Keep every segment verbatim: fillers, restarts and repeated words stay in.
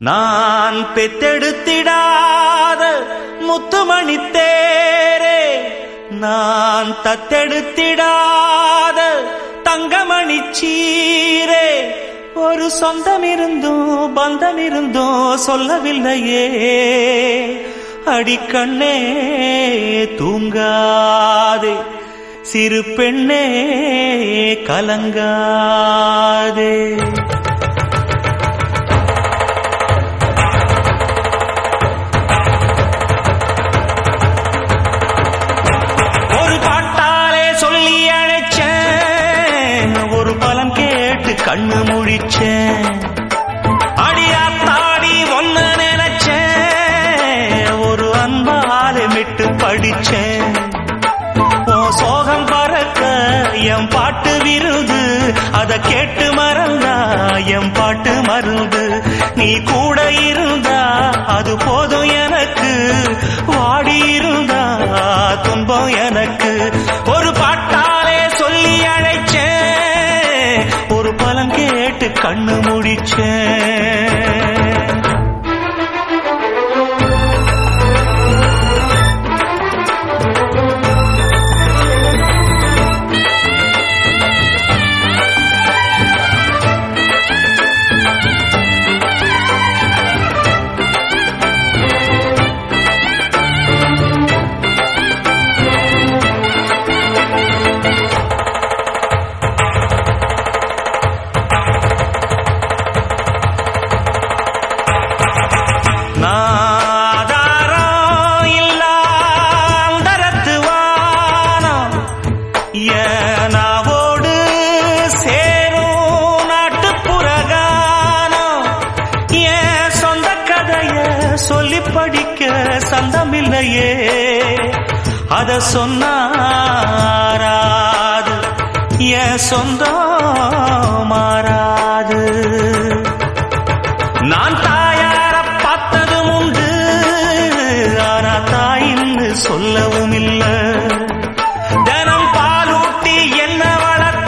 நான் பெத்தெடுத்திடாத முத்துமணி தேரே, நான் தத்தெடுத்திடாத தங்கமணி சீரே, ஒரு சொந்தம் இருந்தும் பந்தம் இருந்தும் சொல்லவில்லையே. அடிக்கண்ணே தூங்காதே, சிறு பெண்ணே கலங்காதே. ஒரு பாட்டாலே சொல்லி அழைச்சேன், ஒரு பலம் கேட்டு கண்ணு முழிச்சேன். அடியாத்தாடி ஒன்ன நினைச்சேன், ஒரு அன்பாலே மிட்டு படிச்சேன். சோகம் பறக்க எம் பாட்டு விருது, அத கேட்டு மறந்தா எம் பாட்டு மருந்து. நீ கூட இருந்தா அது போதும் எனக்கு, வாடி இருந்தா துன்பம் எனக்கு. ஒரு பாட்டாலே சொல்லி அழைச்சேன், ஒரு பலம் கேட்டு கண்ணு முடிச்சேன். சொல்லி படிக்க சந்தமில்லையே, அத சொன்னாராது என் சொந்தம் மாறாது. நான் தாயார பார்த்ததும் உண்டு, ஆனா தாயின்னு சொல்லவும் இல்ல. தினம் பாலூட்டி என்ன வளர்த்த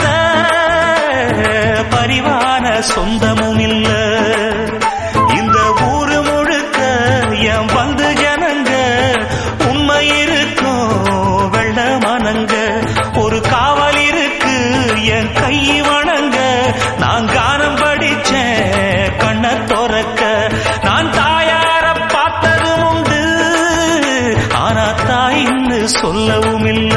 பரிவான சொந்தமும் இல்ல. இந்த ஊரு முழுக்க என் வந்து ஜனங்க, உண்மை இருக்கும் வெள்ள மனங்க. ஒரு காவல் இருக்கு என் கை வணங்க, நான் கானம் படிச்சேன் கண்ண துறக்க. நான் தாயார பார்த்ததும் உண்டு, ஆனா தாயின்னு சொல்லவும் இல்ல.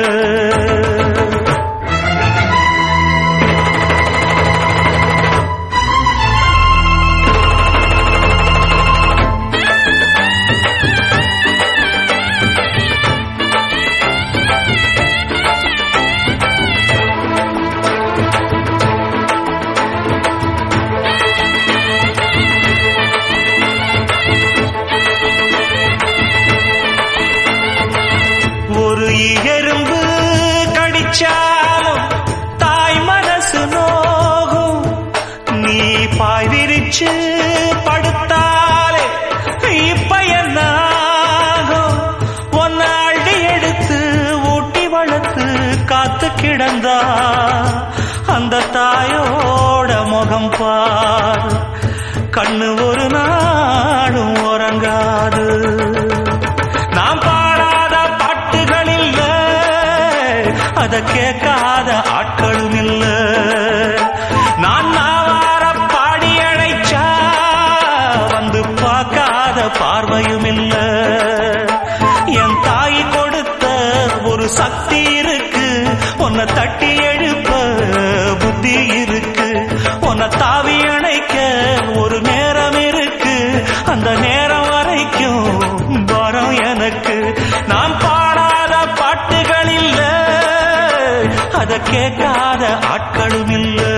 ஒரு எறும்பு கடிச்சாலும் தாய் மனசு நோகும். நீ பாய் விரிச்சு படுத்தாலே இப்ப என்ன ஆகும்? ஒன்ன அள்ளி எடுத்து ஊட்டி வளர்த்து காத்து கிடந்தா அந்த தாயோட முகம் பார், கண்ணு ஒரு நாளும் உறங்காது. நாம் பாடாத பாட்டுகள் இல்ல, அத கேட்காத ஆட்களும் இல்ல. நான் நாவார பாடி அழைச்சா வந்து பார்க்காத பார்வையும் இல்ல. என் தாய் கொடுத்த ஒரு சக்தி இருக்கு, உன்னை தட்டி எழுப்ப புத்தி இருக்கு. உன்னை தாவி அணைக்க ஒரு நேரம் இருக்கு, அந்த நேரம் வரைக்கும் வரம் எனக்கு. நான் பாடாத பாட்டுகள் இல்ல, அத கேட்காத ஆட்களும் இல்ல.